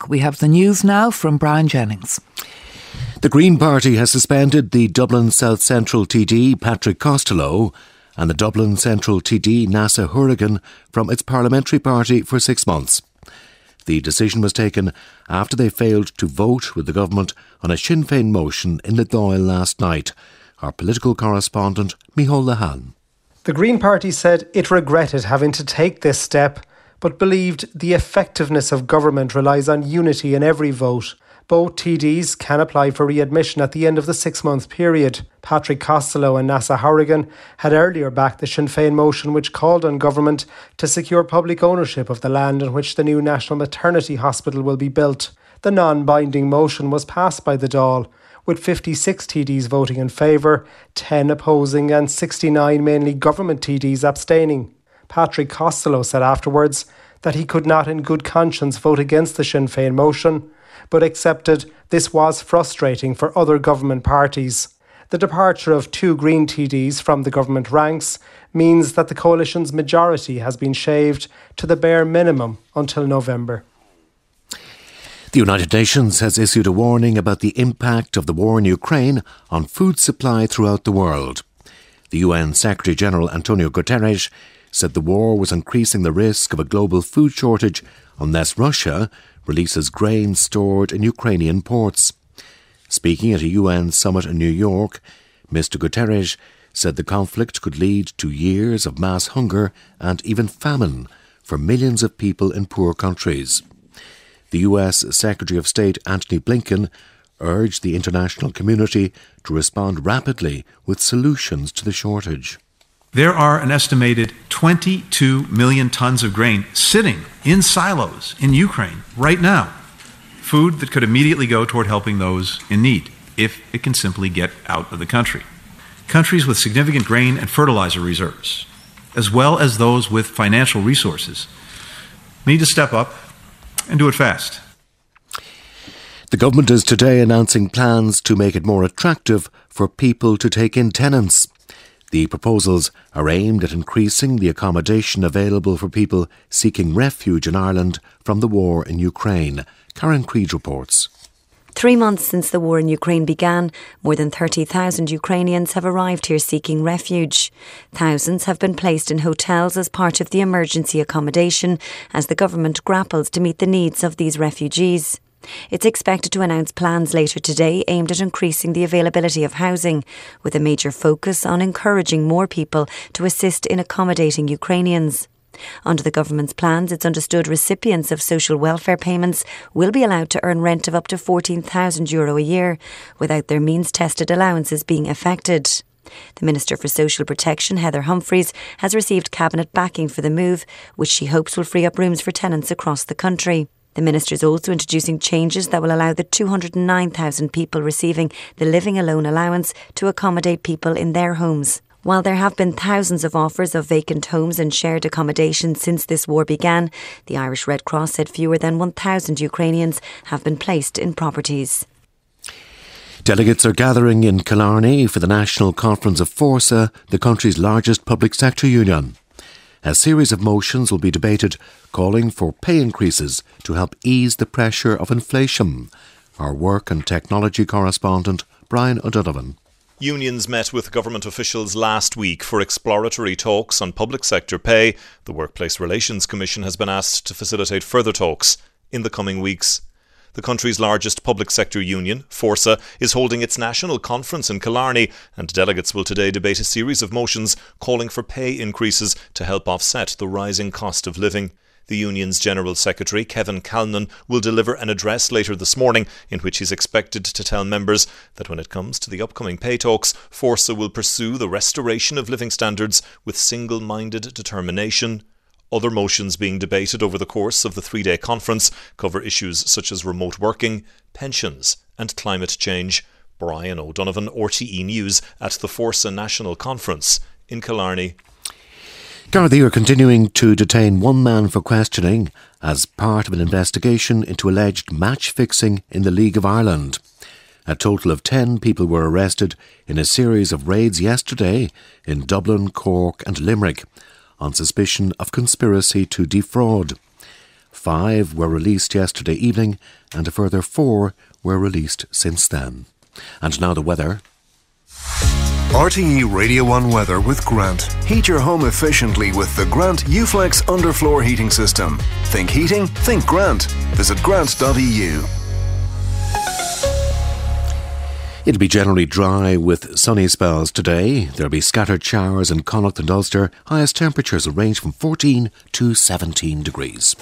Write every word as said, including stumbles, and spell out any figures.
back. We have the news now from Brian Jennings. The Green Party has suspended the Dublin South Central T D, Patrick Costello, and the Dublin Central T D, Neasa Hourigan, from its parliamentary party for six months. The decision was taken after they failed to vote with the government on a Sinn Féin motion in Liddell last night. Our political correspondent, Micheál Lahan. The Green Party said it regretted having to take this step, but believed the effectiveness of government relies on unity in every vote. Both T Ds can apply for readmission at the end of the six-month period. Patrick Costello and Neasa Hourigan had earlier backed the Sinn Féin motion which called on government to secure public ownership of the land on which the new National Maternity Hospital will be built. The non-binding motion was passed by the Dáil, with fifty-six T Ds voting in favour, ten opposing and sixty-nine mainly government T Ds abstaining. Patrick Costello said afterwards that he could not in good conscience vote against the Sinn Féin motion, but accepted this was frustrating for other government parties. The departure of two Green T Ds from the government ranks means that the coalition's majority has been shaved to the bare minimum until November. The United Nations has issued a warning about the impact of the war in Ukraine on food supply throughout the world. The U N Secretary-General Antonio Guterres said the war was increasing the risk of a global food shortage unless Russia releases grain stored in Ukrainian ports. Speaking at a U N summit in New York, Mister Guterres said the conflict could lead to years of mass hunger and even famine for millions of people in poor countries. The U S Secretary of State Antony Blinken urged the international community to respond rapidly with solutions to the shortage. There are an estimated twenty-two million tons of grain sitting in silos in Ukraine right now. Food that could immediately go toward helping those in need, if it can simply get out of the country. Countries with significant grain and fertilizer reserves, as well as those with financial resources, need to step up and do it fast. The government is today announcing plans to make it more attractive for people to take in tenants. The proposals are aimed at increasing the accommodation available for people seeking refuge in Ireland from the war in Ukraine. Karen Creed reports. Three months since the war in Ukraine began, more than thirty thousand Ukrainians have arrived here seeking refuge. Thousands have been placed in hotels as part of the emergency accommodation as the government grapples to meet the needs of these refugees. It's expected to announce plans later today aimed at increasing the availability of housing, with a major focus on encouraging more people to assist in accommodating Ukrainians. Under the government's plans, it's understood recipients of social welfare payments will be allowed to earn rent of up to fourteen thousand euro a year, without their means-tested allowances being affected. The Minister for Social Protection, Heather Humphreys, has received cabinet backing for the move, which she hopes will free up rooms for tenants across the country. The Minister is also introducing changes that will allow the two hundred nine thousand people receiving the Living Alone allowance to accommodate people in their homes. While there have been thousands of offers of vacant homes and shared accommodation since this war began, the Irish Red Cross said fewer than one thousand Ukrainians have been placed in properties. Delegates are gathering in Killarney for the National Conference of Forsa, the country's largest public sector union. A series of motions will be debated calling for pay increases to help ease the pressure of inflation. Our work and technology correspondent, Brian O'Donovan. Unions met with government officials last week for exploratory talks on public sector pay. The Workplace Relations Commission has been asked to facilitate further talks in the coming weeks. The country's largest public sector union, Forsa, is holding its national conference in Killarney, and delegates will today debate a series of motions calling for pay increases to help offset the rising cost of living. The union's General Secretary, Kevin Calnan, will deliver an address later this morning in which he's expected to tell members that when it comes to the upcoming pay talks, Forsa will pursue the restoration of living standards with single-minded determination. Other motions being debated over the course of the three-day conference cover issues such as remote working, pensions and climate change. Brian O'Donovan, R T E News, at the Forsa National Conference in Killarney. Gardaí are continuing to detain one man for questioning as part of an investigation into alleged match-fixing in the League of Ireland. A total of ten people were arrested in a series of raids yesterday in Dublin, Cork and Limerick on suspicion of conspiracy to defraud. Five were released yesterday evening and a further four were released since then. And now the weather. R T E Radio one weather with Grant. Heat your home efficiently with the Grant Uflex underfloor heating system. Think heating? Think Grant. Visit grant dot e u. It'll be generally dry with sunny spells today. There'll be scattered showers in Connacht and Ulster. Highest temperatures will range from fourteen to seventeen degrees.